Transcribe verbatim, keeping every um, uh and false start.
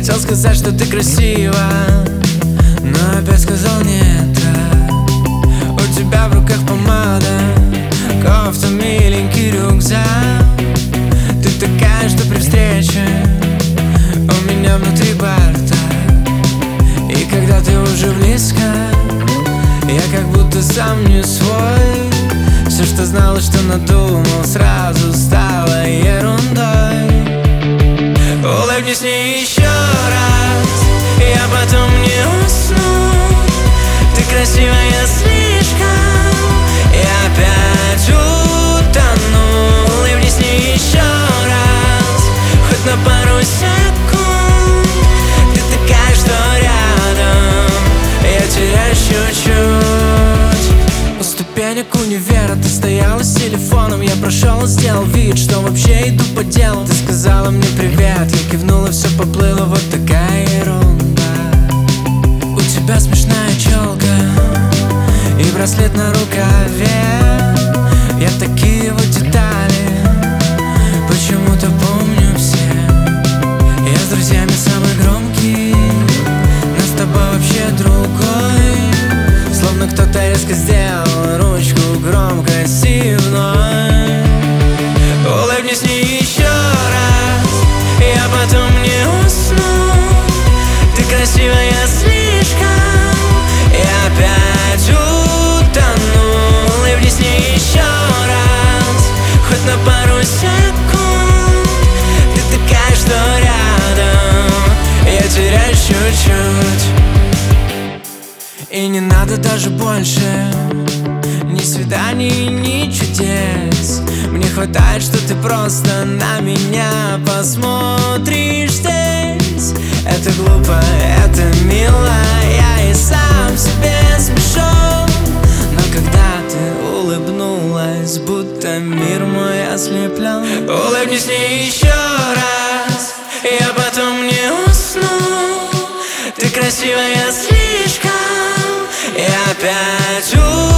Хотел сказать, что ты красива, но опять сказал нет. У тебя в руках помада, кофта, миленький рюкзак. Ты такая, что при встрече у меня внутри бардак. И когда ты уже близко, я как будто сам не свой. Все, что знал и что надумал, сразу стало ерундой. Улыбнись мне еще раз, я потом не усну. Ты красивая слишком, я опять утону. Улыбнись мне еще раз, хоть на пару секунд. Ты такая, что рядом я теряю чуть-чуть. У ступенек универа ты стояла с телефоном. Я прошел и сделал вид, что вообще иду по делу. Ты сказала мне привет, я кивнула, все поплыло, вот такая ерунда. У тебя смешная челка и браслет на рукаве. Я такие вот детали почему-то помню все. Я с друзьями самый громкий, но с тобой вообще другой. Словно кто-то резко сделал ручку громкости вновь. Улыбнись мне еще раз, я потом не усну. Ты красивая слишком, я опять утону. Улыбнись мне еще раз, хоть на пару секунд. Ты такая, что рядом я теряю чуть-чуть. И не надо даже больше ни свиданий, ни чудес. Мне хватает, что ты просто на меня посмотришь здесь. Это глупо, это мило, я и сам себе смешон. Но когда ты улыбнулась, будто мир мой ослеплен. Улыбнись мне еще раз, я потом не усну. Ты красивая слишком, я опять